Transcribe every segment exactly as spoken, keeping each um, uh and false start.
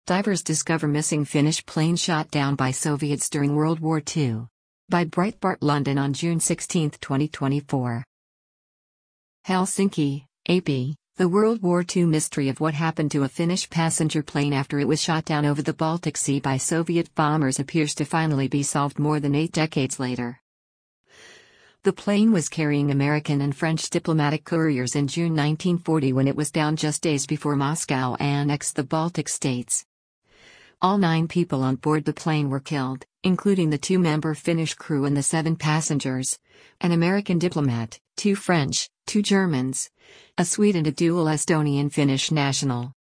Divers discover missing Finnish plane shot down by Soviets during World War Two. By Breitbart London on June sixteenth, twenty twenty-four. Helsinki, A P. The World War Two mystery of what happened to a Finnish passenger plane after it was shot down over the Baltic Sea by Soviet bombers appears to finally be solved more than eight decades later. The plane was carrying American and French diplomatic couriers in June nineteen forty when it was down just days before Moscow annexed the Baltic states. All nine people on board the plane were killed, including the two-member Finnish crew and the seven passengers: an American diplomat, two French, two Germans, a Swede and a dual Estonian-Finnish national.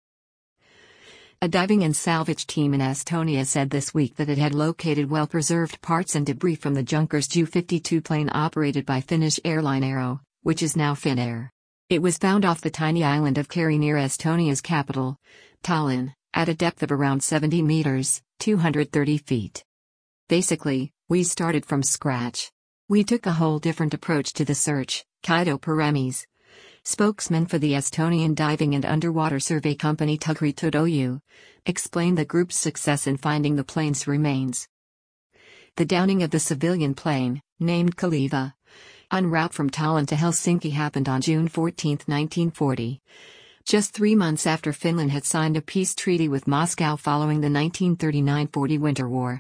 A diving and salvage team in Estonia said this week that it had located well-preserved parts and debris from the Junkers Ju fifty-two plane operated by Finnish airline Aero, which is now Finnair. It was found off the tiny island of Kari near Estonia's capital, Tallinn, at a depth of around seventy meters, two hundred thirty feet. Basically, we started from scratch. We took a whole different approach to the search, Kaido Paremes, spokesman for the Estonian diving and underwater survey company Tuuritid Oy, explained the group's success in finding the plane's remains. The downing of the civilian plane, named Kaliva, en route from Tallinn to Helsinki happened on June fourteenth, nineteen forty. Just three months after Finland had signed a peace treaty with Moscow following the nineteen thirty-nine forty Winter War.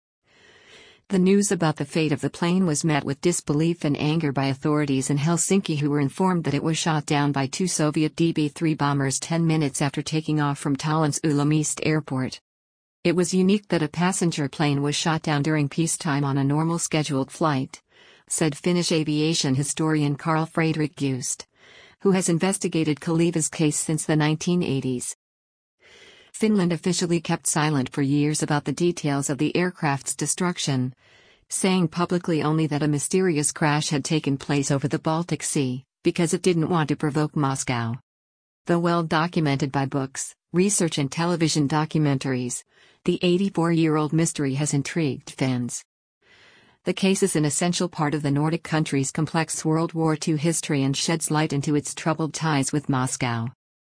The news about the fate of the plane was met with disbelief and anger by authorities in Helsinki, who were informed that it was shot down by two Soviet D B three bombers ten minutes after taking off from Tallinn's Ülemiste airport. It was unique that a passenger plane was shot down during peacetime on a normal scheduled flight, said Finnish aviation historian Carl Fredrik Gust, who has investigated Kaliva's case since the nineteen eighties. Finland officially kept silent for years about the details of the aircraft's destruction, saying publicly only that a mysterious crash had taken place over the Baltic Sea, because it didn't want to provoke Moscow. Though well documented by books, research and television documentaries, the eighty-four-year-old mystery has intrigued Finns. The case is an essential part of the Nordic country's complex World War Two history and sheds light into its troubled ties with Moscow.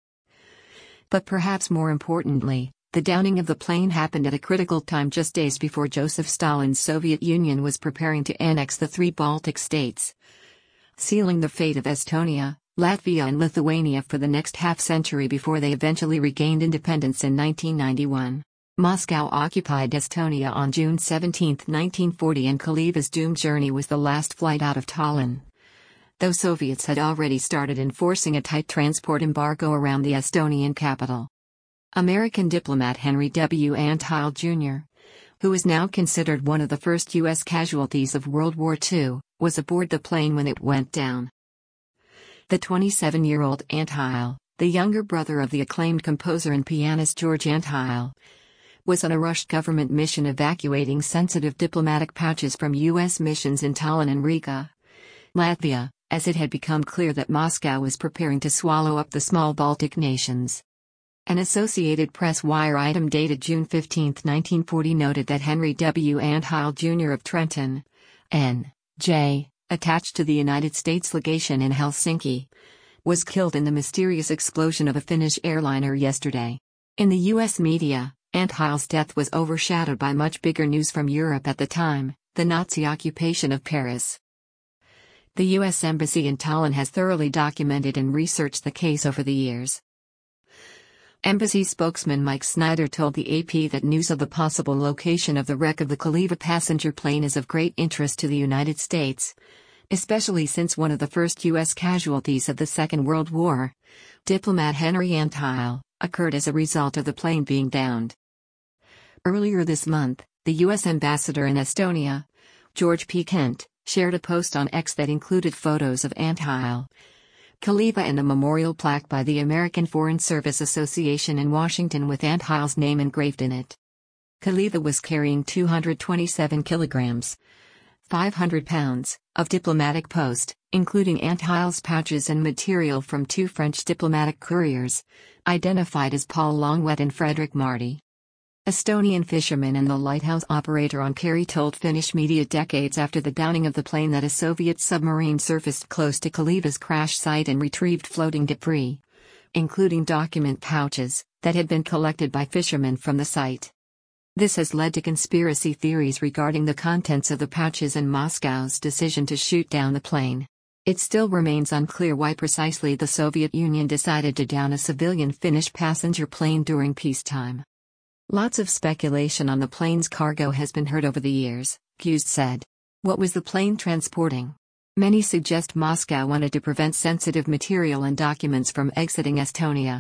But perhaps more importantly, the downing of the plane happened at a critical time just days before Joseph Stalin's Soviet Union was preparing to annex the three Baltic states, sealing the fate of Estonia, Latvia and Lithuania for the next half-century before they eventually regained independence in nineteen ninety-one. Moscow occupied Estonia on June seventeenth, nineteen forty, and Kaliva's doomed journey was the last flight out of Tallinn. Though Soviets had already started enforcing a tight transport embargo around the Estonian capital. American diplomat Henry W. Antheil Junior, who is now considered one of the first U S casualties of World War Two, was aboard the plane when it went down. The twenty-seven-year-old Antheil, the younger brother of the acclaimed composer and pianist George Antheil, was on a rushed government mission evacuating sensitive diplomatic pouches from U S missions in Tallinn and Riga, Latvia, as it had become clear that Moscow was preparing to swallow up the small Baltic nations. An Associated Press wire item dated June fifteenth, nineteen forty noted that Henry W. Antheil Junior of Trenton, N J, attached to the United States legation in Helsinki, was killed in the mysterious explosion of a Finnish airliner yesterday. In the U S media, Antheil's death was overshadowed by much bigger news from Europe at the time, the Nazi occupation of Paris. The U S Embassy in Tallinn has thoroughly documented and researched the case over the years. Embassy spokesman Mike Snyder told the A P that news of the possible location of the wreck of the Kaliva passenger plane is of great interest to the United States, especially since one of the first U S casualties of the Second World War, diplomat Henry Antheil, occurred as a result of the plane being downed. Earlier this month, the U S ambassador in Estonia, George P. Kent, shared a post on X that included photos of Antheil, Kaliva and a memorial plaque by the American Foreign Service Association in Washington with Antheil's name engraved in it. Kaliva was carrying two hundred twenty-seven kilograms, five hundred pounds, of diplomatic post, including Antheil's pouches and material from two French diplomatic couriers, identified as Paul Longwet and Frederick Marty. Estonian fishermen and the lighthouse operator on Kari told Finnish media decades after the downing of the plane that a Soviet submarine surfaced close to Kaliva's crash site and retrieved floating debris, including document pouches, that had been collected by fishermen from the site. This has led to conspiracy theories regarding the contents of the pouches and Moscow's decision to shoot down the plane. It still remains unclear why precisely the Soviet Union decided to down a civilian Finnish passenger plane during peacetime. Lots of speculation on the plane's cargo has been heard over the years, Gust said. What was the plane transporting? Many suggest Moscow wanted to prevent sensitive material and documents from exiting Estonia.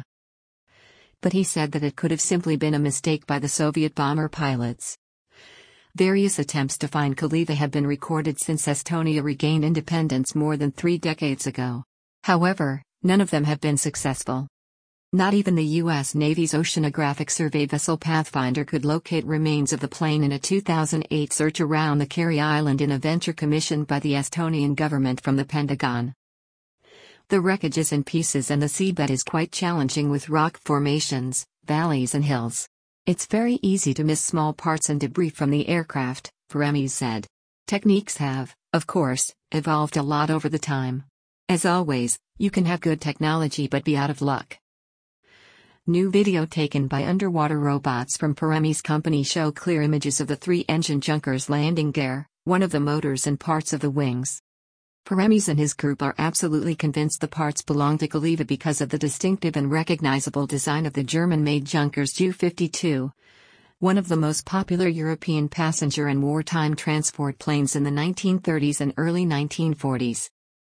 But he said that it could have simply been a mistake by the Soviet bomber pilots. Various attempts to find Khaliva have been recorded since Estonia regained independence more than three decades ago. However, none of them have been successful. Not even the U S Navy's oceanographic survey vessel Pathfinder could locate remains of the plane in a two thousand eight search around the Kari Island in a venture commissioned by the Estonian government from the Pentagon. The wreckage is in pieces and the seabed is quite challenging with rock formations, valleys and hills. It's very easy to miss small parts and debris from the aircraft, Paremes said. Techniques have, of course, evolved a lot over the time. As always, you can have good technology but be out of luck. New video taken by underwater robots from Paremes' company show clear images of the three-engine Junkers landing gear, one of the motors and parts of the wings. Paremes and his group are absolutely convinced the parts belong to Khaliva because of the distinctive and recognizable design of the German-made Junkers Ju fifty-two, one of the most popular European passenger and wartime transport planes in the nineteen thirties and early nineteen forties.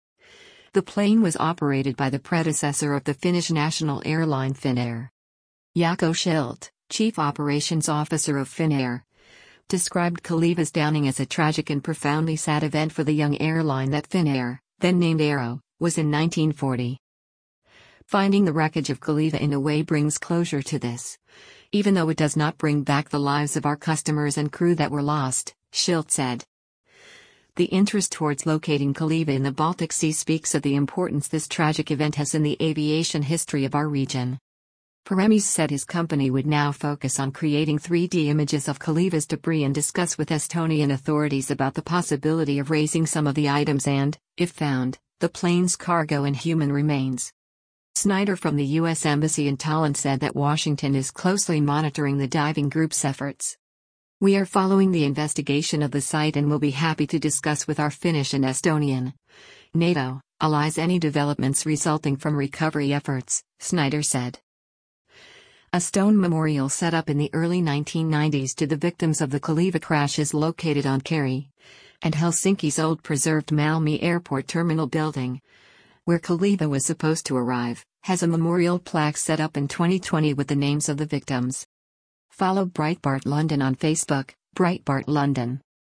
The plane was operated by the predecessor of the Finnish national airline Finnair. Jaakko Schildt, chief operations officer of Finnair, described Khaliva's downing as a tragic and profoundly sad event for the young airline that Finnair, then named Aero, was in nineteen forty. Finding the wreckage of Khaliva in a way brings closure to this, even though it does not bring back the lives of our customers and crew that were lost, Schildt said. The interest towards locating Khaliva in the Baltic Sea speaks of the importance this tragic event has in the aviation history of our region. Paremes said his company would now focus on creating three D images of Khaliva's debris and discuss with Estonian authorities about the possibility of raising some of the items and, if found, the plane's cargo and human remains. Snyder from the U S Embassy in Tallinn said that Washington is closely monitoring the diving group's efforts. We are following the investigation of the site and will be happy to discuss with our Finnish and Estonian NATO allies any developments resulting from recovery efforts, Snyder said. A stone memorial set up in the early nineteen nineties to the victims of the Khaliva crash is located on Kari and Helsinki's old preserved Malmi Airport Terminal building, where Khaliva was supposed to arrive, has a memorial plaque set up in twenty twenty with the names of the victims. Follow Breitbart London on Facebook, Breitbart London.